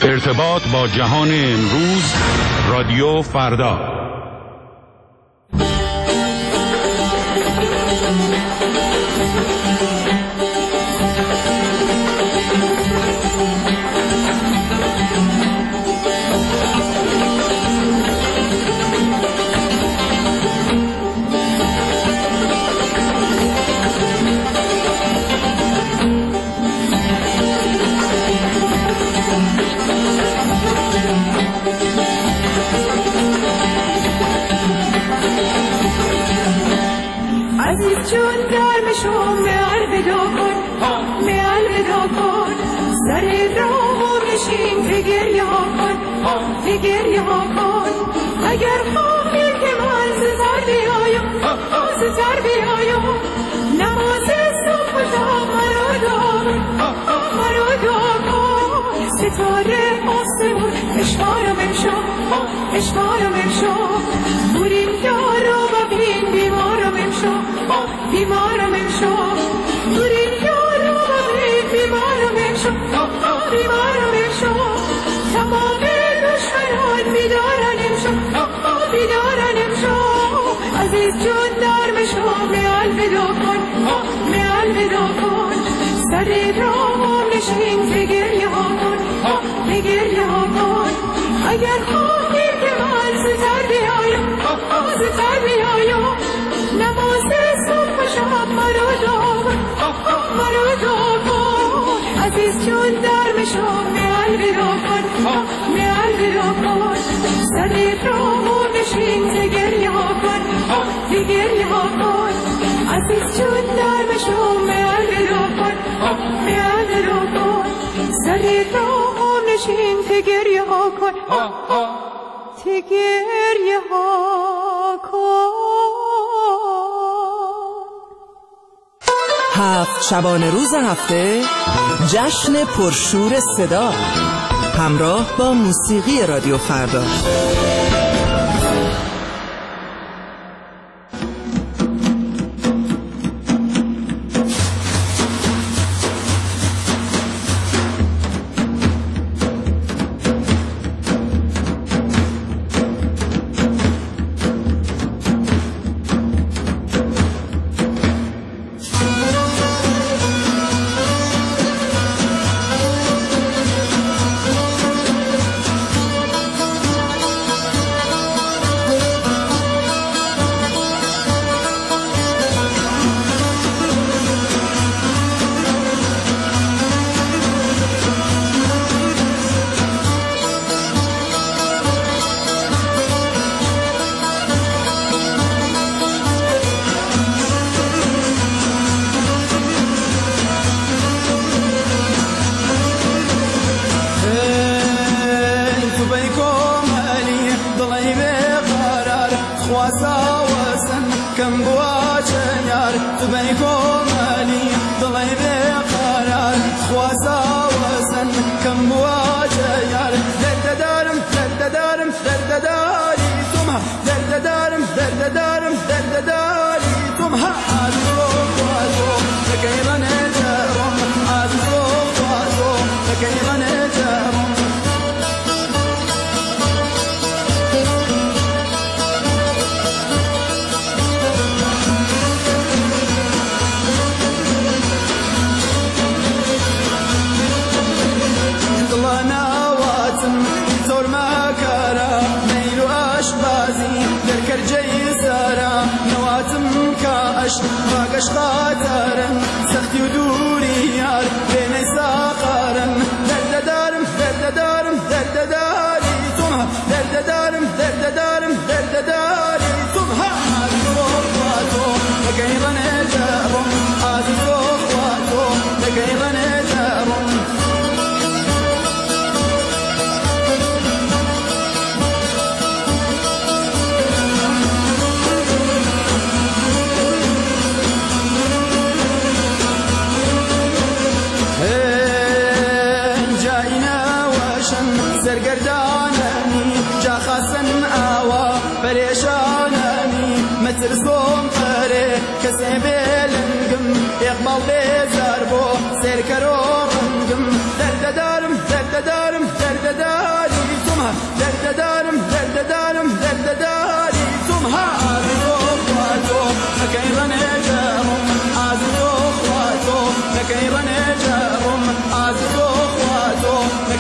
ارتباط با جهان امروز، رادیو فردا. عزیز جون گرمشون میال ودا کن، میال ودا کن، سر راه نشین به گریه ها کن، به گریه ها کن. اگر خواهی که من زودتر بیایم، زودتر بیایم، نماز صبح تا مرا دار، مرا دار کن. ستاره آسمون اشارم امشب، اشارم امشب، بریم یارو و بین بیمارم امشب، بیمارم امشب، بریم یارو و بین بیمارم امشب، بیمارم امشب. تمام دشمنان بیدارن امشب، بیدارن امشب. عزیز جون درمشب میال ودا کن، میال ودا کن، سر راه نشین به گریه ها کن، به گریه ها کن. اگر خواهی که من زودتر بیایم، زودتر بیایم، نماز صبح و شب مرا دار، مرا دار کن. عزیز جون درمشب میال ودا کن، میال ودا کن، سر راه نشین به گریه ها کن، به گریه ها کن. عزیز جون درمشب میال ودا کن، میال ودا کن، سر راه نشین به گریه ها کن، به گریه ها کن. 7 شبانه روز هفته، جشن پرشور صدا، همراه با موسیقی رادیو فردا. باقش خاطرن سختی و دوری یار بین ساقارن. درد دارم درد دارم درد داری توم، درد دارم درد دارم درد داری توم. ها تو لقيبن جابم عزيز وقواتو لقيبن جابم. سرگرداننی جا خواستن آوا پریشاننی مترسوم قره کسی بلنگم اقبال بیزار بو سرکرو رنگم. درد دارم درد دارم درد دارم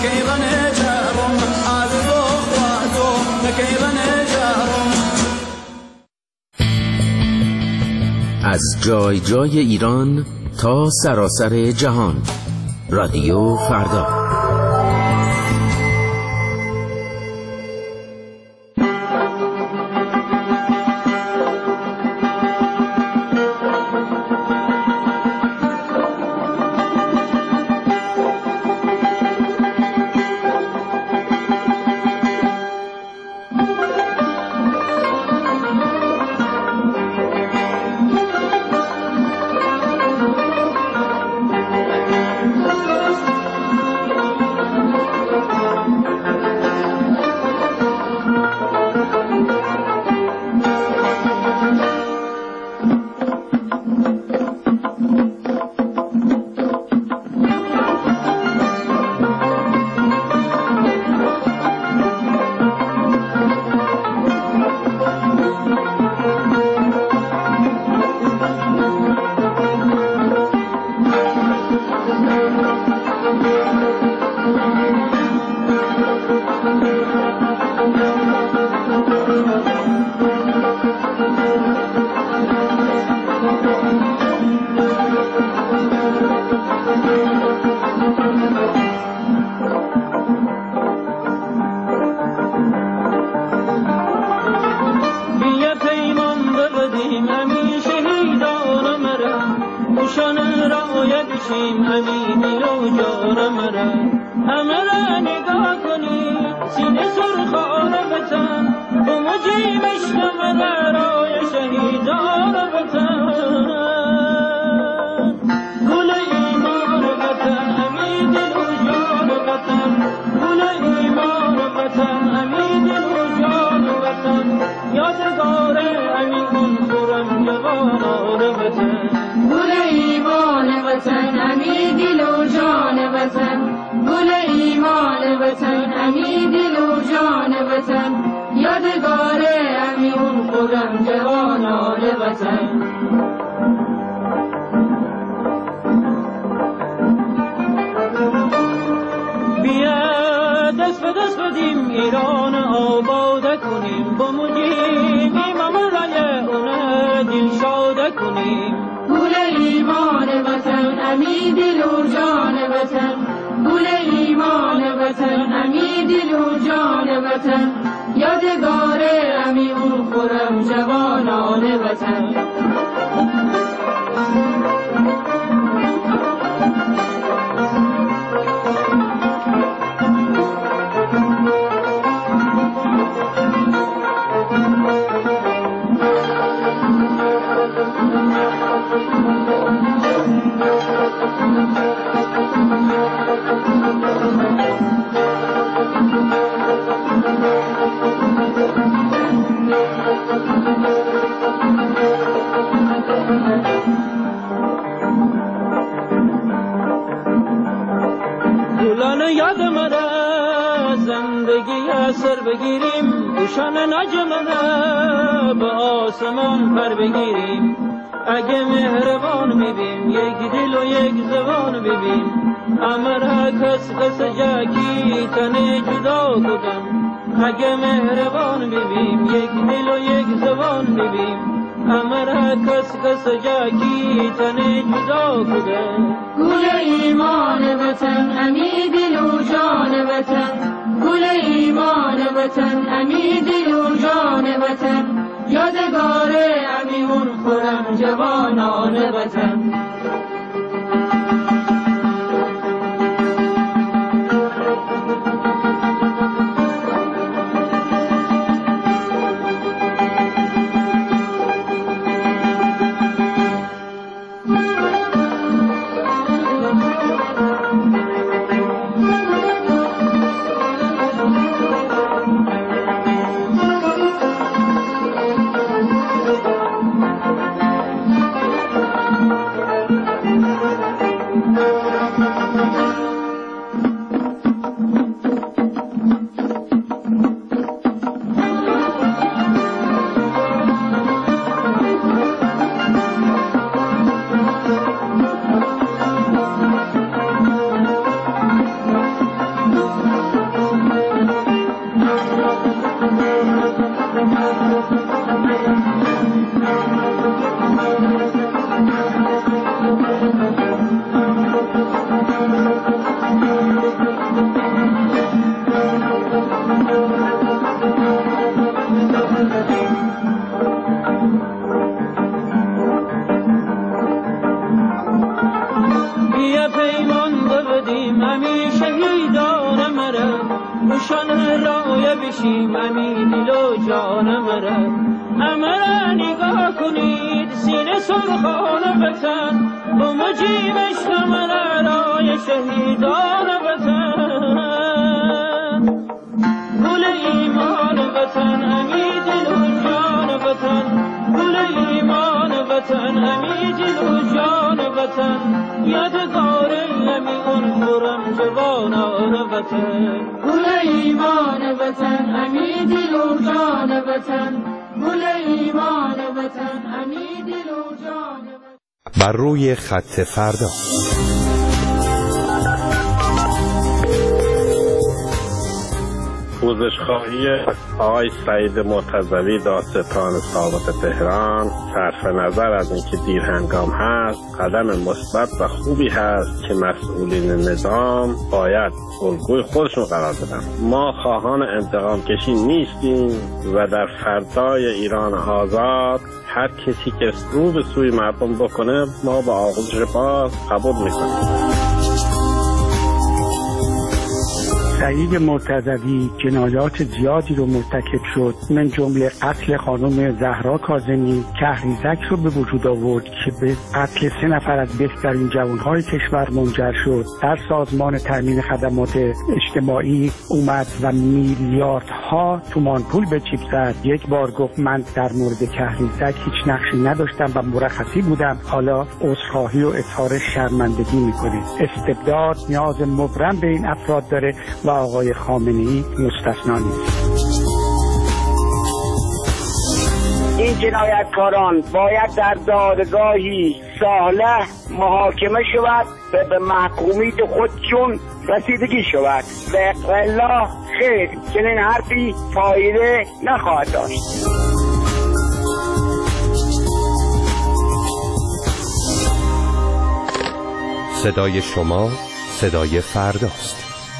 مكيرن جارم عزیز و خواتو مكيرن جارم. از جای جای ایران تا سراسر جهان، رادیو فردا. نشان رایه بشیم امید دل و جان مرا. همه نگاه کنید سینه سرخان وطن، با مجیب عشق من رای شهیدان وطن. گل ایمان وطن امید دل و جان وطن، گل ایمان وطن امید دل و جان وطن. یادگار نمی اون خورم جوانان وطن، گل ایمان وطن امید دل و جان وطن، گل ایمان وطن امید دل و جان وطن. بر روی خط فردا. پوزشخواهی آقای سعید مرتضوی دادستان سابق تهران صرف نظر از اینکه دیر هنگام هست قدم مثبت و خوبی هست که مسئولین نظام باید الگوی خودشون قرار بدن. ما خواهان انتقام کشی نیستیم و در فردای ایران آزاد هر کسی که رو به سوی مردم بکنه ما با آغوش باز قبول میکنیم. سعید مرتضوی جنایات زیادی رو مرتکب شد، من جمله قتل خانم زهرا کاظمی کهریزک رو به وجود آورد که به قتل 3 نفر از بهترین جوانهای کشور منجر شد. در سازمان تامین خدمات اجتماعی اومد و میلیاردها تومان پول به جیب زد. یک بار گفت من در مورد کهریزک هیچ نقشی نداشتم و مرخصی بودم، حالا عذرخواهی و اظهار شرمندگی میکنه. استبداد نیاز مبرم به این افراد داره و آقای خامنه‌ای مستثنا نیست. این جنایتکاران باید در دادگاهی صالح محاکمه شود و به محکومیت خودشون رسیدگی شود. به اقرالله خیر، چنین حرفی فایده نخواهد داشت. صدای شما صدای فرداست.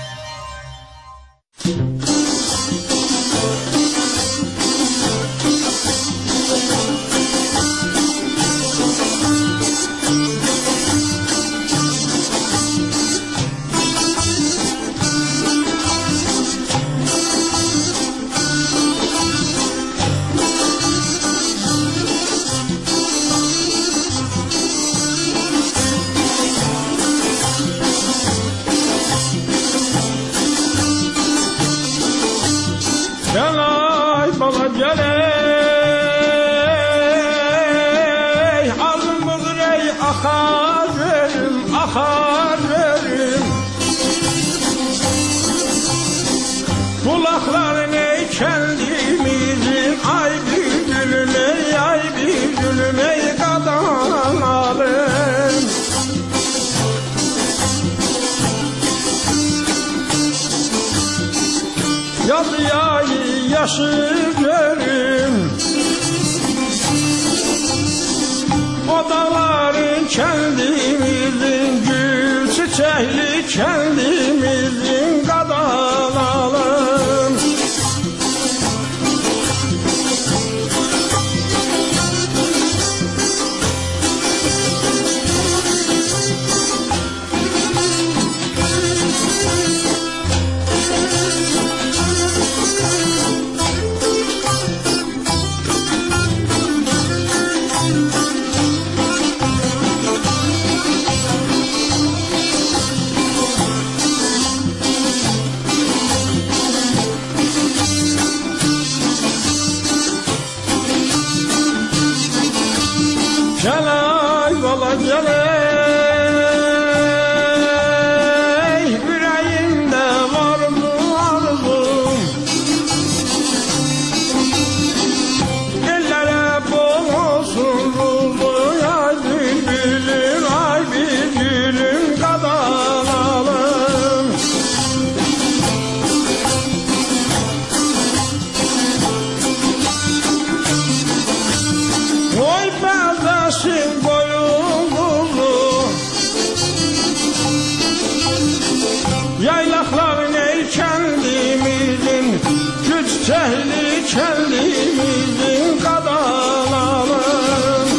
Yaşıyorum odaların kendimizin, gül çiçekli kendimizin kadalalım. Kendimizin kadalalım.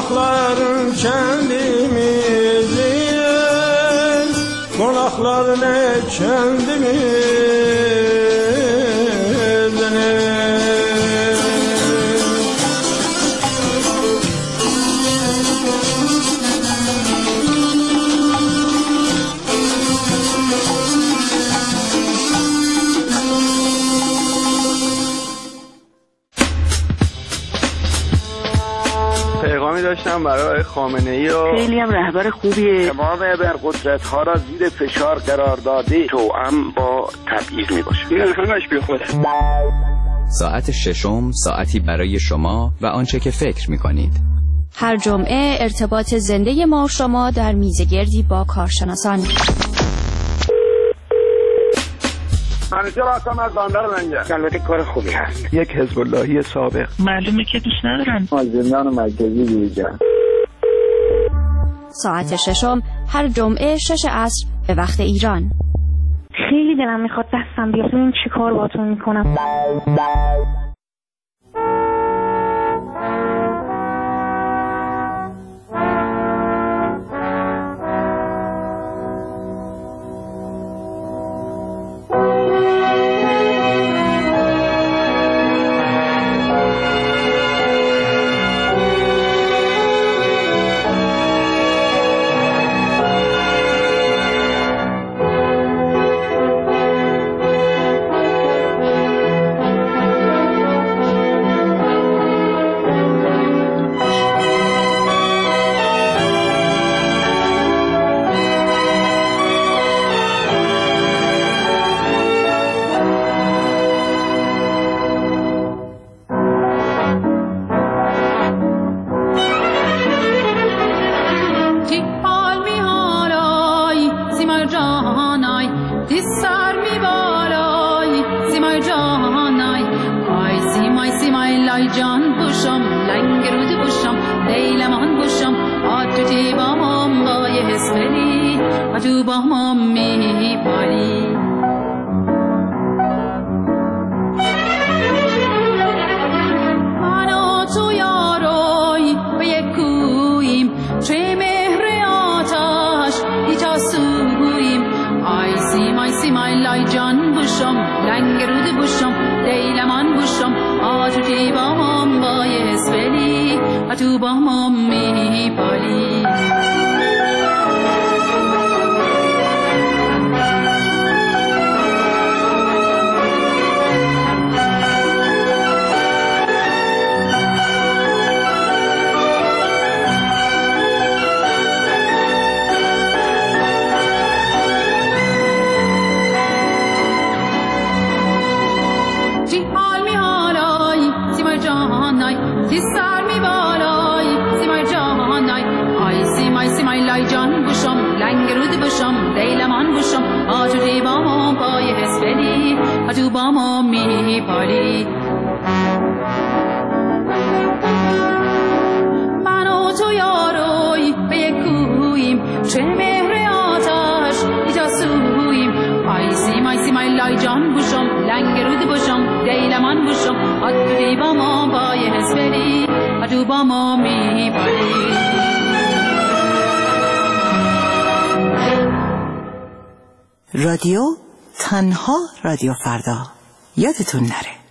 Qonaqların kendimizin, qonaqların kendimizin. پیغامی داشتم برای خامنه‌ای و خیلی هم رهبر خوبیه. تمام ابرقدرت‌ها را زیر فشار قرار داده، توأم با تبعیض میباشه. این همش بیخوده. ساعت ششم ساعتی برای شما و آنچه که فکر می‌کنید. هر جمعه ارتباط زنده ما و شما در میزگردی با کارشناسان. منیجر هستم از بندر لنگر. البته کار خوبی هست. یک حزب اللهی سابق. معلومه که دوست ندارن. از زندان مرکزی بیرون. ساعت ششم هر جمعه 6 عصر به وقت ایران. خیلی دلم میخواد دستم بیاد ببین چی کار باهاتون میکنم. رادیو تنها رادیو فردا یادتون نره.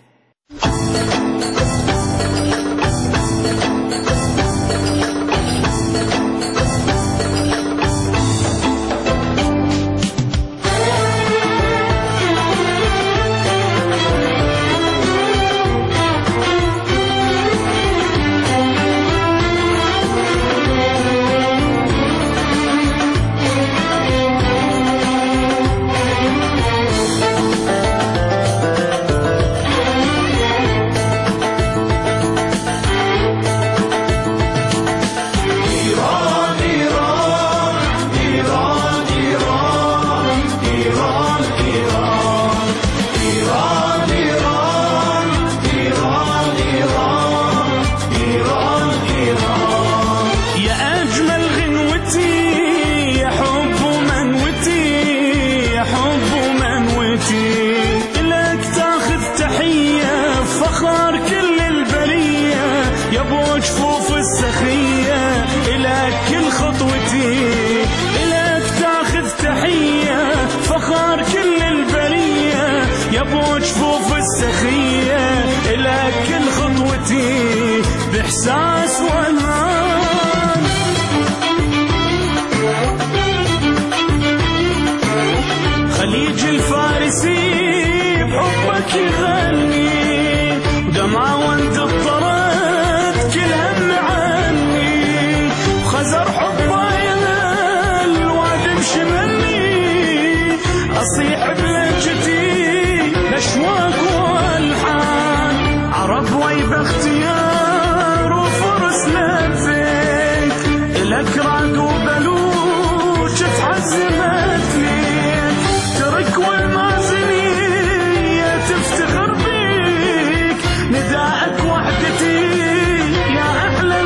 إلك تاخذ تحية فخار كل البرية يا ابو جفوف السخية إلك كل خطوتي بإحساس وأنهار. خليج الفارسي بحبك يغني ودمعة وانت اضطرت كل هم عني وخزر حبه ينال وادم شمني اصيح بلهجتي الاشواق والحان عرب ويب اختيار وفرس لفيك الك راد وبلوش تحزمت ليك ترك والمازنية تفتخر بيك نداءك وحدتي يا احلى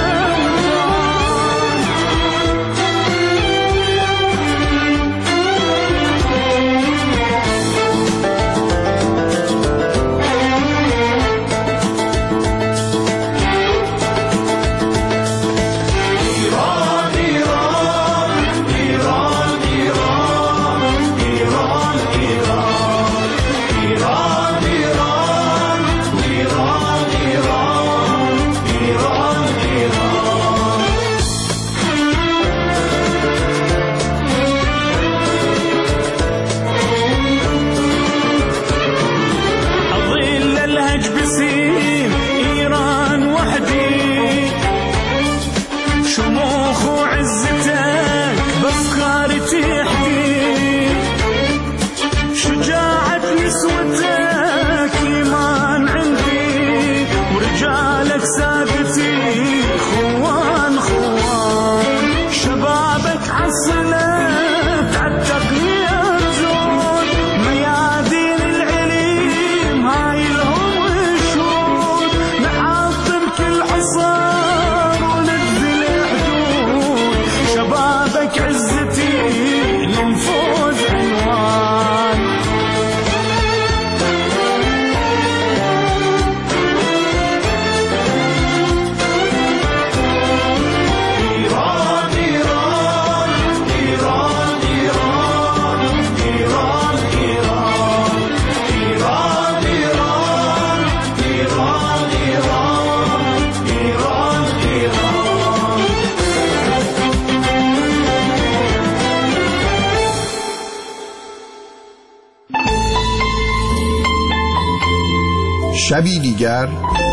شبی دیگر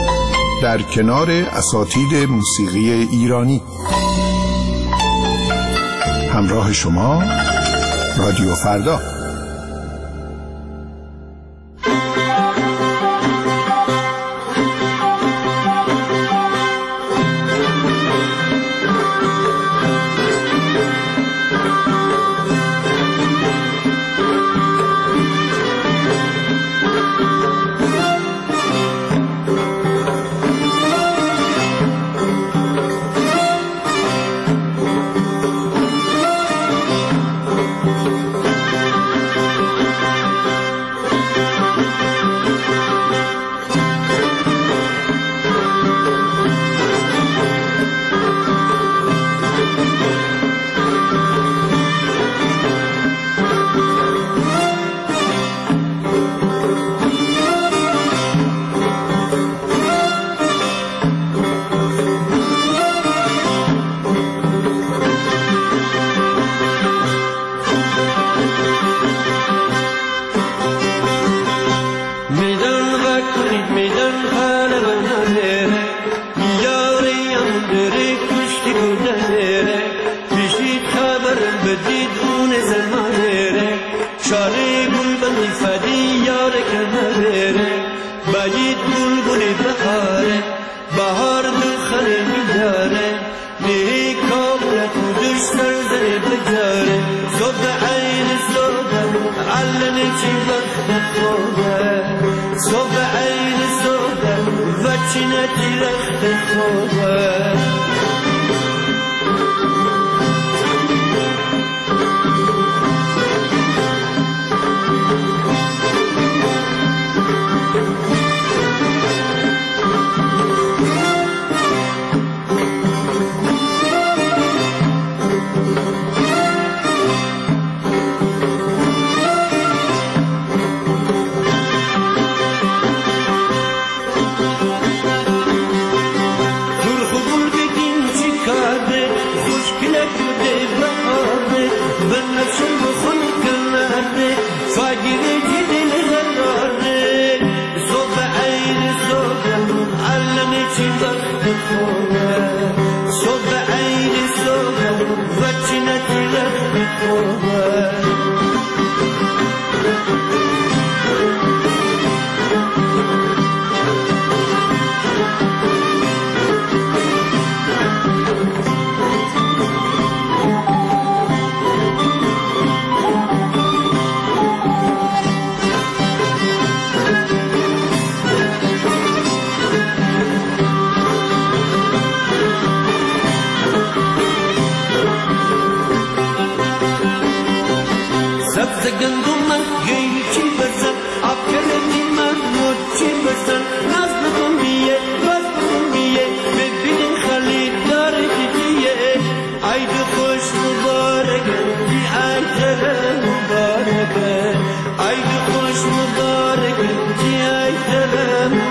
در کنار اساتید موسیقی ایرانی. همراه شما رادیو فردا.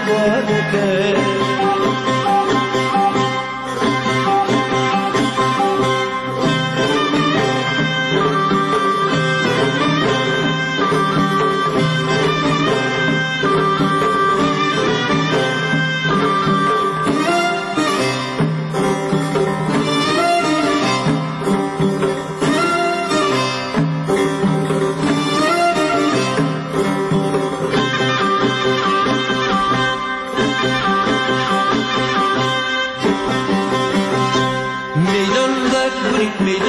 وادك میدان